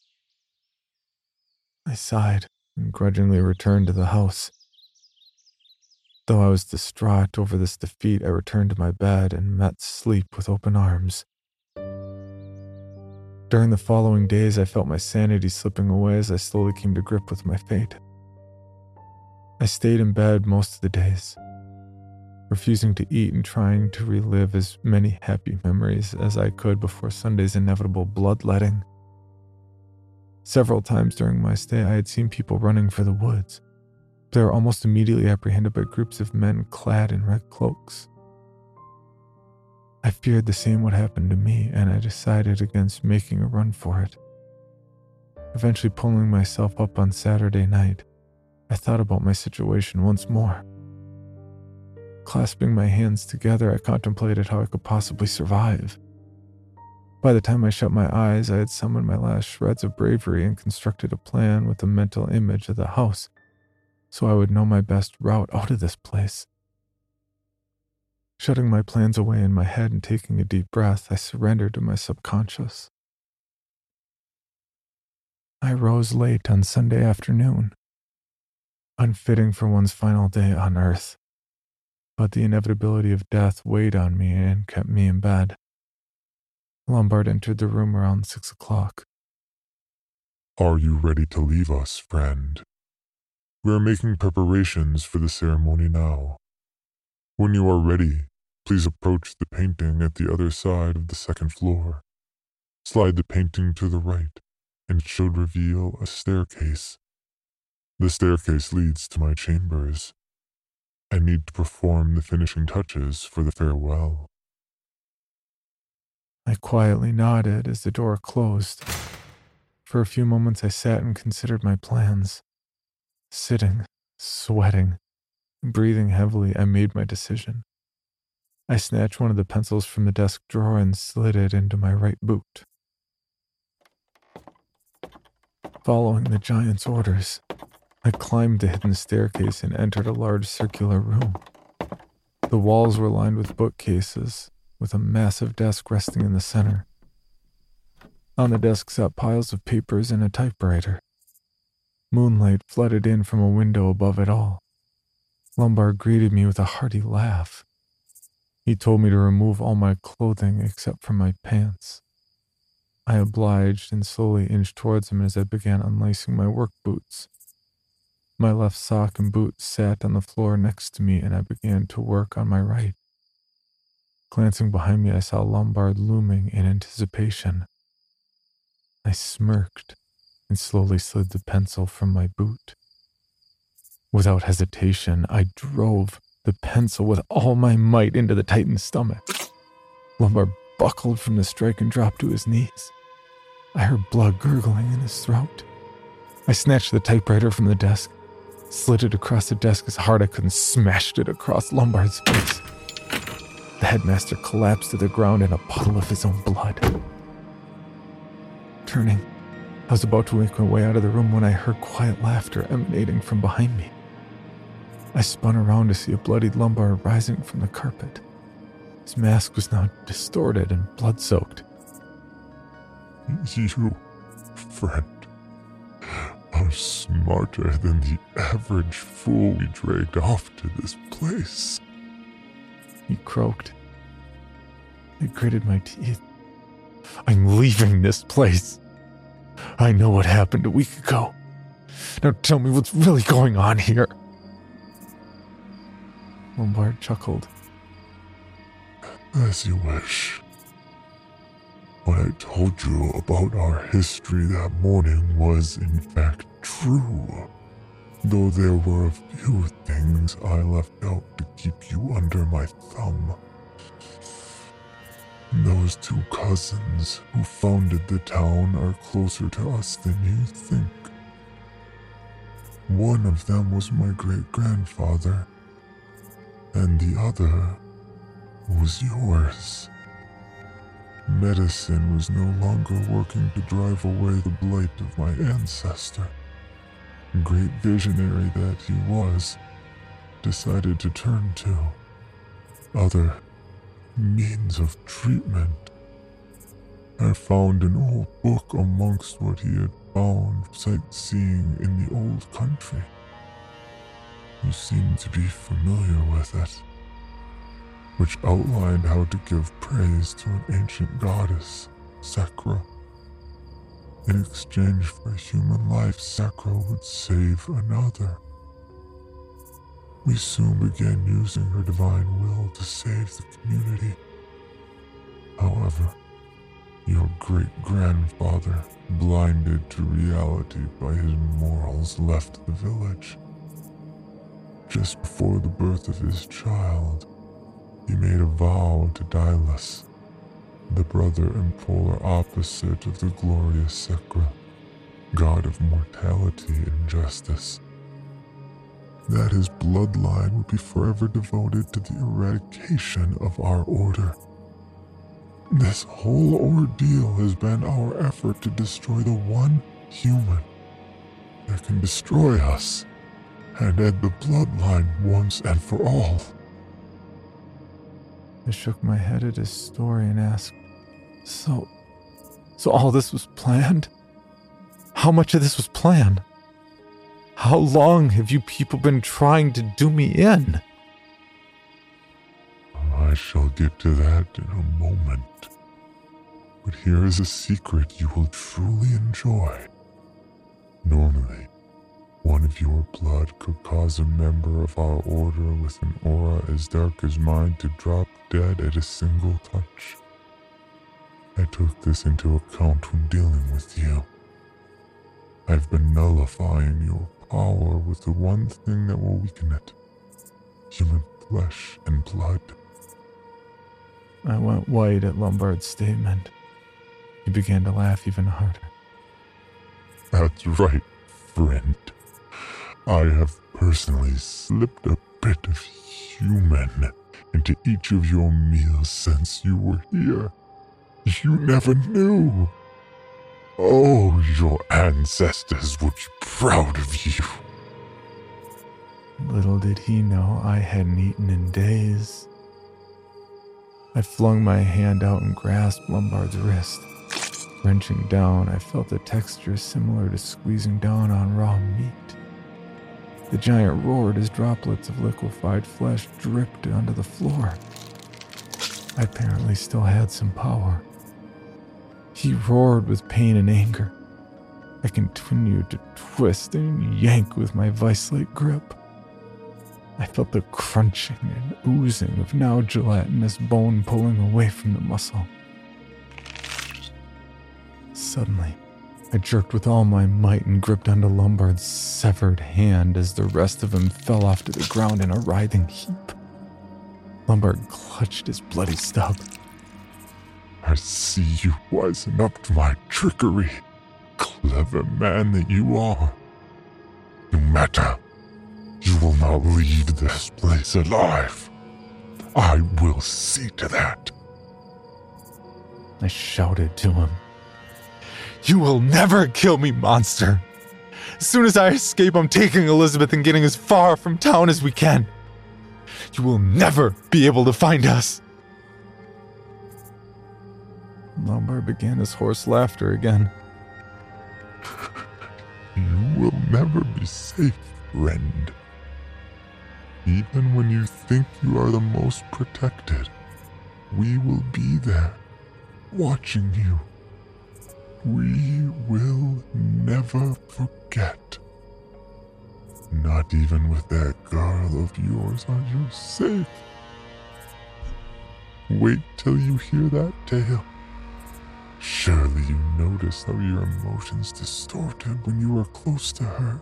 I sighed and grudgingly returned to the house. Though I was distraught over this defeat, I returned to my bed and met sleep with open arms. During the following days, I felt my sanity slipping away as I slowly came to grip with my fate. I stayed in bed most of the days, refusing to eat and trying to relive as many happy memories as I could before Sunday's inevitable bloodletting. Several times during my stay, I had seen people running for the woods. They were almost immediately apprehended by groups of men clad in red cloaks. I feared the same would happen to me, and I decided against making a run for it. Eventually pulling myself up on Saturday night, I thought about my situation once more. Clasping my hands together, I contemplated how I could possibly survive. By the time I shut my eyes, I had summoned my last shreds of bravery and constructed a plan with a mental image of the house, so I would know my best route out of this place. Shutting my plans away in my head and taking a deep breath, I surrendered to my subconscious. I rose late on Sunday afternoon, unfitting for one's final day on earth, but the inevitability of death weighed on me and kept me in bed. Lombard entered the room around six o'clock. "Are you ready to leave us, friend? We are making preparations for the ceremony now. When you are ready, please approach the painting at the other side of the second floor. Slide the painting to the right, and it should reveal a staircase. The staircase leads to my chambers. I need to perform the finishing touches for the farewell." I quietly nodded as the door closed. For a few moments I sat and considered my plans. Sitting, sweating, breathing heavily, I made my decision. I snatched one of the pencils from the desk drawer and slid it into my right boot. Following the giant's orders, I climbed the hidden staircase and entered a large circular room. The walls were lined with bookcases, with a massive desk resting in the center. On the desk sat piles of papers and a typewriter. Moonlight flooded in from a window above it all. Lombard greeted me with a hearty laugh. He told me to remove all my clothing except for my pants. I obliged and slowly inched towards him as I began unlacing my work boots. My left sock and boot sat on the floor next to me, and I began to work on my right. Glancing behind me, I saw Lombard looming in anticipation. I smirked and slowly slid the pencil from my boot. Without hesitation, I drove the pencil with all my might into the Titan's stomach. Lombard buckled from the strike and dropped to his knees. I heard blood gurgling in his throat. I snatched the typewriter from the desk, slid it across the desk as hard I could and smashed it across Lombard's face. The headmaster collapsed to the ground in a puddle of his own blood. Turning, I was about to make my way out of the room when I heard quiet laughter emanating from behind me. I spun around to see a bloodied Lombard rising from the carpet. His mask was now distorted and blood-soaked. You, friend, are smarter than the average fool we dragged off to this place. He croaked. I gritted my teeth. I'm leaving this place. I know what happened a week ago. Now tell me what's really going on here. Lombard chuckled. As you wish. What I told you about our history that morning was in fact true, though there were a few things I left out to keep you under my thumb. Those two cousins who founded the town are closer to us than you think. One of them was my great-grandfather, and the other was yours. Medicine was no longer working to drive away the blight of my ancestor. Great visionary that he was, decided to turn to other means of treatment. I found an old book amongst what he had found sightseeing in the old country. You seem to be familiar with it, which outlined how to give praise to an ancient goddess, Sekra. In exchange for a human life, Sekra would save another. We soon began using her divine will to save the community. However, your great-grandfather, blinded to reality by his morals, left the village. Just before the birth of his child, he made a vow to Dylus, the brother and polar opposite of the glorious Sekra, god of mortality and justice, that his bloodline would be forever devoted to the eradication of our order. This whole ordeal has been our effort to destroy the one human that can destroy us and end the bloodline once and for all. I shook my head at his story and asked, So, so all this was planned? How much of this was planned? How long have you people been trying to do me in? I shall get to that in a moment. But here is a secret you will truly enjoy. Normally, one of your blood could cause a member of our order with an aura as dark as mine to drop dead at a single touch. I took this into account when dealing with you. I've been nullifying your power with the one thing that will weaken it: human flesh and blood. I went white at Lombard's statement. He began to laugh even harder. That's right, friend. I have personally slipped a bit of human into each of your meals since you were here. You never knew. Oh, your ancestors would be proud of you. Little did he know I hadn't eaten in days. I flung my hand out and grasped Lombard's wrist. Wrenching down, I felt a texture similar to squeezing down on raw meat. The giant roared as droplets of liquefied flesh dripped onto the floor. I apparently still had some power. He roared with pain and anger. I continued to twist and yank with my vice-like grip. I felt the crunching and oozing of now gelatinous bone pulling away from the muscle. Suddenly, I jerked with all my might and gripped onto Lombard's severed hand as the rest of him fell off to the ground in a writhing heap. Lombard clutched his bloody stub. I see you wisen up to my trickery, clever man that you are. No matter, you will not leave this place alive. I will see to that. I shouted to him. You will never kill me, monster. As soon as I escape, I'm taking Elizabeth and getting as far from town as we can. You will never be able to find us. Lombard began his hoarse laughter again. You will never be safe, friend. Even when you think you are the most protected, we will be there, watching you. We will never forget. Not even with that girl of yours are you safe. Wait till you hear that tale. Surely you notice how your emotions distorted when you were close to her.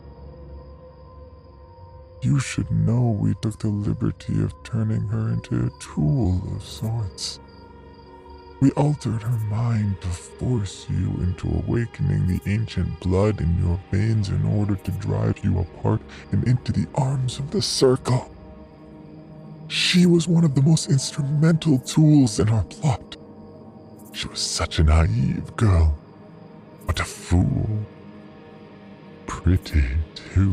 You should know we took the liberty of turning her into a tool of sorts. We altered her mind to force you into awakening the ancient blood in your veins in order to drive you apart and into the arms of the Circle. She was one of the most instrumental tools in our plot. She was such a naive girl, but a fool. Pretty, too.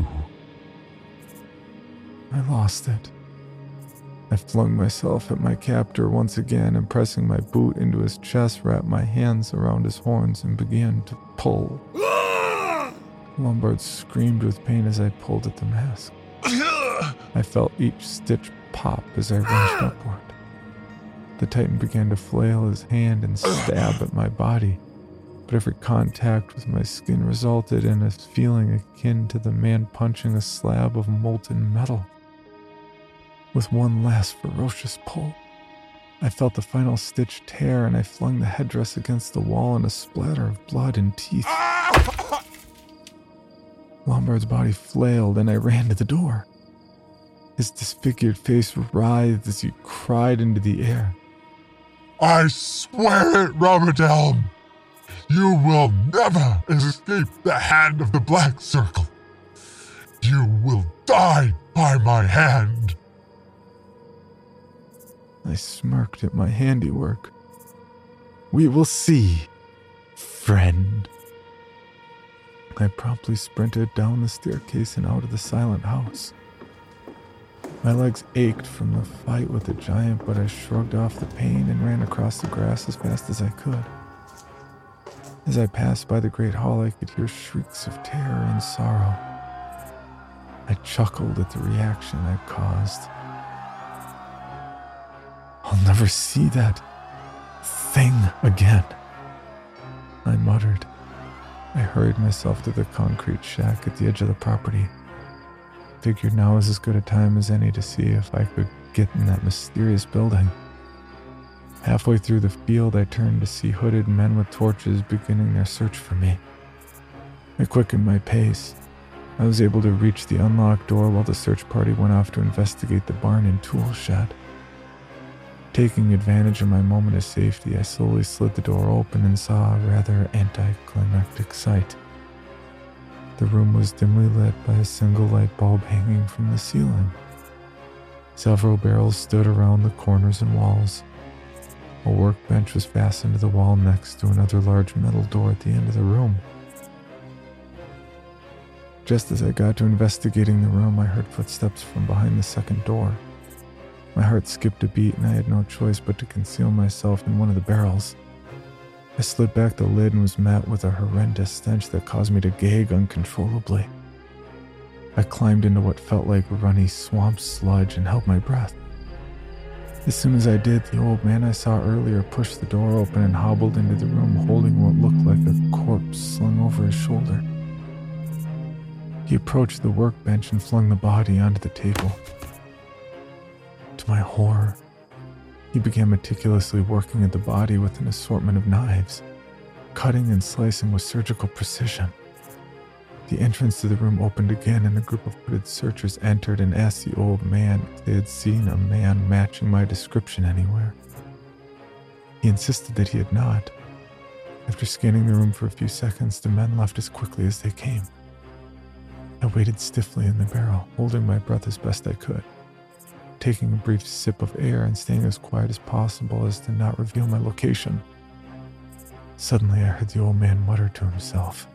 I lost it. I flung myself at my captor once again and pressing my boot into his chest, wrapped my hands around his horns and began to pull. Lombard screamed with pain as I pulled at the mask. I felt each stitch pop as I wrenched upward. The Titan began to flail his hand and stab at my body, but every contact with my skin resulted in a feeling akin to the man punching a slab of molten metal. With one last ferocious pull, I felt the final stitch tear and I flung the headdress against the wall in a splatter of blood and teeth. Lombard's body flailed and I ran to the door. His disfigured face writhed as he cried into the air. I swear it, Robert Elm! You will never escape the hand of the Black Circle. You will die by my hand. I smirked at my handiwork. We will see, friend. I promptly sprinted down the staircase and out of the silent house. My legs ached from the fight with the giant, but I shrugged off the pain and ran across the grass as fast as I could. As I passed by the great hall, I could hear shrieks of terror and sorrow. I chuckled at the reaction I caused. I'll never see that thing again, I muttered. I hurried myself to the concrete shack at the edge of the property. Figured now was as good a time as any to see if I could get in that mysterious building. Halfway through the field, I turned to see hooded men with torches beginning their search for me. I quickened my pace. I was able to reach the unlocked door while the search party went off to investigate the barn and tool shed. Taking advantage of my moment of safety, I slowly slid the door open and saw a rather anticlimactic sight. The room was dimly lit by a single light bulb hanging from the ceiling. Several barrels stood around the corners and walls. A workbench was fastened to the wall next to another large metal door at the end of the room. Just as I got to investigating the room, I heard footsteps from behind the second door. My heart skipped a beat and I had no choice but to conceal myself in one of the barrels. I slid back the lid and was met with a horrendous stench that caused me to gag uncontrollably. I climbed into what felt like runny swamp sludge and held my breath. As soon as I did, the old man I saw earlier pushed the door open and hobbled into the room holding what looked like a corpse slung over his shoulder. He approached the workbench and flung the body onto the table. To my horror, he began meticulously working at the body with an assortment of knives. cutting and slicing with surgical precision. The entrance to the room opened again, and a group of hooded searchers entered and asked the old man if they had seen a man matching my description anywhere. He insisted that he had not. After scanning the room for a few seconds, the men left as quickly as they came. I waited stiffly in the barrel, holding my breath as best I could, taking a brief sip of air and staying as quiet as possible as to not reveal my location. Suddenly, I heard the old man mutter to himself,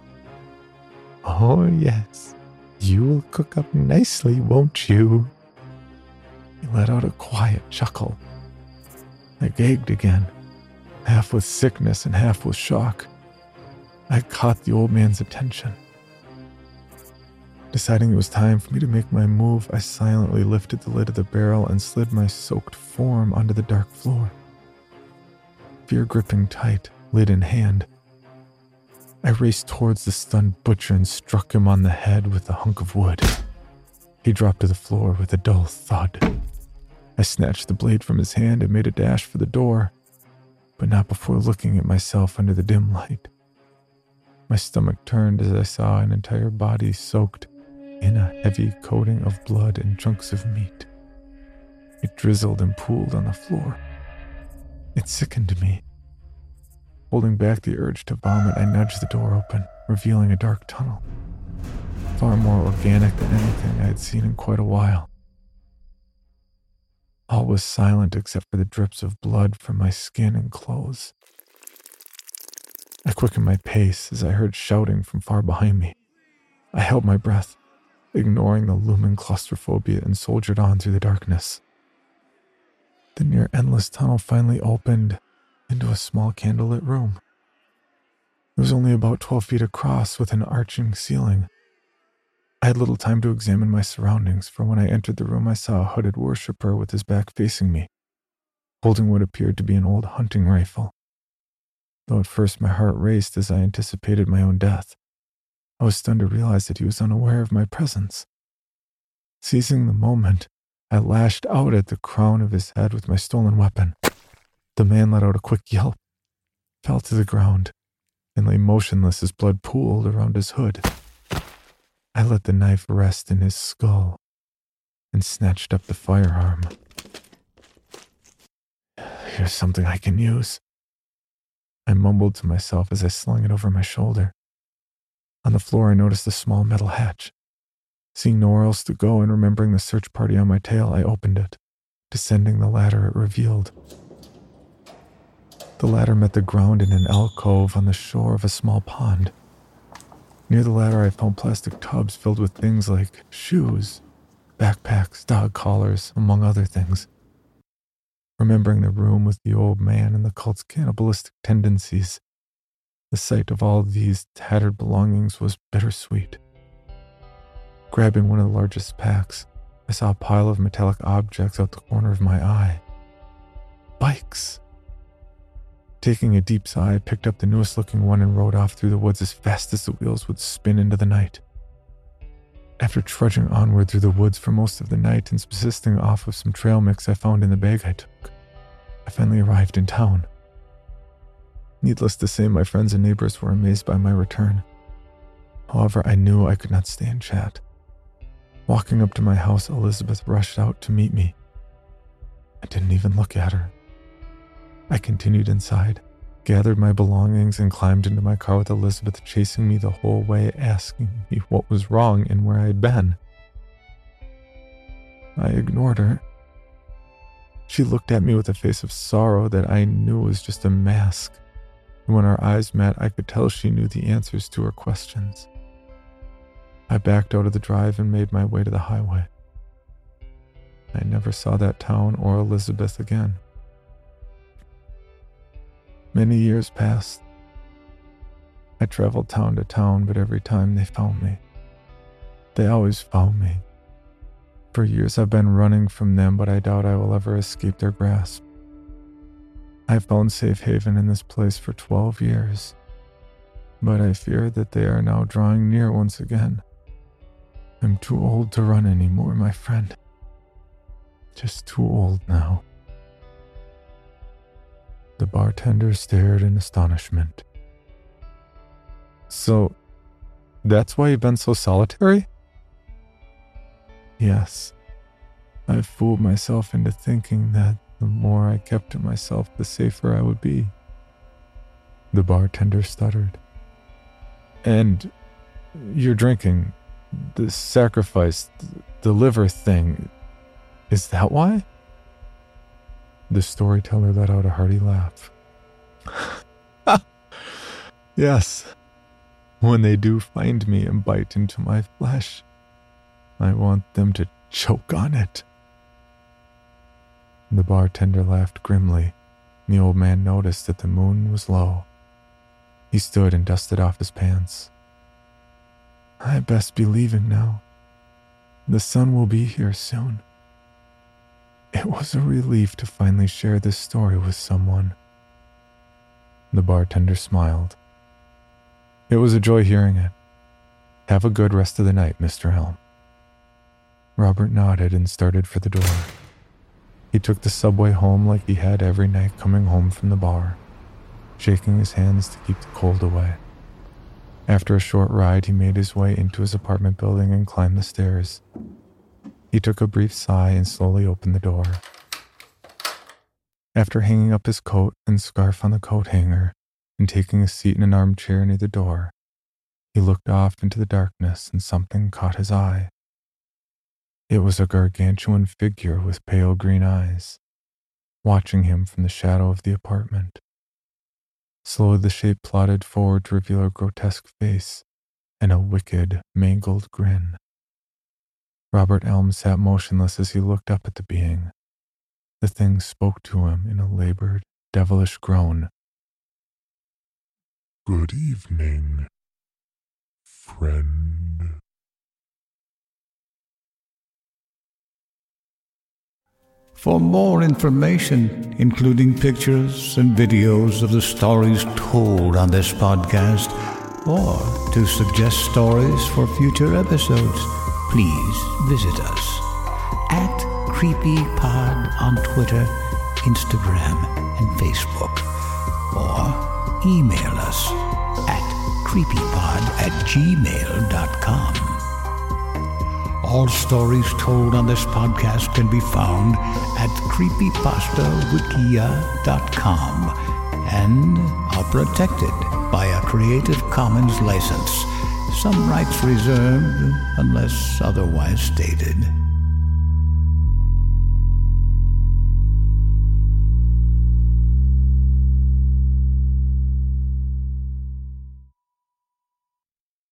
"Oh, yes, you will cook up nicely, won't you?" He let out a quiet chuckle. I gagged again, half with sickness and half with shock. I caught the old man's attention. Deciding it was time for me to make my move, I silently lifted the lid of the barrel and slid my soaked form onto the dark floor. Fear gripping tight, lid in hand, I raced towards the stunned butcher and struck him on the head with a hunk of wood. He dropped to the floor with a dull thud. I snatched the blade from his hand and made a dash for the door, but not before looking at myself under the dim light. My stomach turned as I saw an entire body soaked in a heavy coating of blood and chunks of meat. It drizzled and pooled on the floor. It sickened me. Holding back the urge to vomit, I nudged the door open, revealing a dark tunnel, far more organic than anything I had seen in quite a while. All was silent except for the drips of blood from my skin and clothes. I quickened my pace as I heard shouting from far behind me. I held my breath, ignoring the looming claustrophobia, and soldiered on through the darkness. The near endless tunnel finally opened into a small candlelit room. It was only about twelve feet across with an arching ceiling. I had little time to examine my surroundings, for when I entered the room I saw a hooded worshipper with his back facing me, holding what appeared to be an old hunting rifle. Though at first my heart raced as I anticipated my own death, I was stunned to realize that he was unaware of my presence. Seizing the moment, I lashed out at the crown of his head with my stolen weapon. The man let out a quick yelp, fell to the ground, and lay motionless as blood pooled around his hood. I let the knife rest in his skull and snatched up the firearm. "Here's something I can use," I mumbled to myself as I slung it over my shoulder. On the floor, I noticed a small metal hatch. Seeing nowhere else to go and remembering the search party on my tail, I opened it. Descending the ladder it revealed. The ladder met the ground in an alcove on the shore of a small pond. Near the ladder, I found plastic tubs filled with things like shoes, backpacks, dog collars, among other things. Remembering the room with the old man and the cult's cannibalistic tendencies, the sight of all these tattered belongings was bittersweet. Grabbing one of the largest packs, I saw a pile of metallic objects out the corner of my eye. Bikes! Taking a deep sigh, I picked up the newest looking one and rode off through the woods as fast as the wheels would spin into the night. After trudging onward through the woods for most of the night and subsisting off of some trail mix I found in the bag I took, I finally arrived in town. Needless to say, my friends and neighbors were amazed by my return. However, I knew I could not stay and chat. Walking up to my house, Elizabeth rushed out to meet me. I didn't even look at her. I continued inside, gathered my belongings, and climbed into my car with Elizabeth chasing me the whole way, asking me what was wrong and where I had been. I ignored her. She looked at me with a face of sorrow that I knew was just a mask, and when our eyes met, I could tell she knew the answers to her questions. I backed out of the drive and made my way to the highway. I never saw that town or Elizabeth again. Many years passed. I traveled town to town, but every time they found me, they always found me. For years I've been running from them, but I doubt I will ever escape their grasp. I found safe haven in this place for twelve years, but I fear that they are now drawing near once again. I'm too old to run anymore, my friend. Just too old now. The bartender stared in astonishment So, that's why you've been so solitary? Yes. I fooled myself into thinking that the more I kept to myself, the safer I would be. The bartender stuttered. And you're drinking, the sacrifice, the liver thing, is that why? The storyteller let out a hearty laugh. Yes. When they do find me and bite into my flesh, I want them to choke on it. The bartender laughed grimly, and the old man noticed that the moon was low. He stood and dusted off his pants. I best be leaving now. The sun will be here soon. It was a relief to finally share this story with someone. The bartender smiled. It was a joy hearing it. Have a good rest of the night, Mister Helm. Robert nodded and started for the door. He took the subway home like he had every night coming home from the bar, shaking his hands to keep the cold away. After a short ride, he made his way into his apartment building and climbed the stairs. He took a brief sigh and slowly opened the door. After hanging up his coat and scarf on the coat hanger and taking a seat in an armchair near the door, he looked off into the darkness and something caught his eye. It was a gargantuan figure with pale green eyes, watching him from the shadow of the apartment. Slowly the shape plodded forward to reveal a grotesque face and a wicked, mangled grin. Robert Elm sat motionless as he looked up at the being. The thing spoke to him in a labored, devilish groan. Good evening, friend. For more information, including pictures and videos of the stories told on this podcast, or to suggest stories for future episodes, please visit us at CreepyPod on Twitter, Instagram, and Facebook, or email us at creepypod at gmail dot com. All stories told on this podcast can be found at creepypasta wikia dot com and are protected by a Creative Commons license. Some rights reserved unless otherwise stated.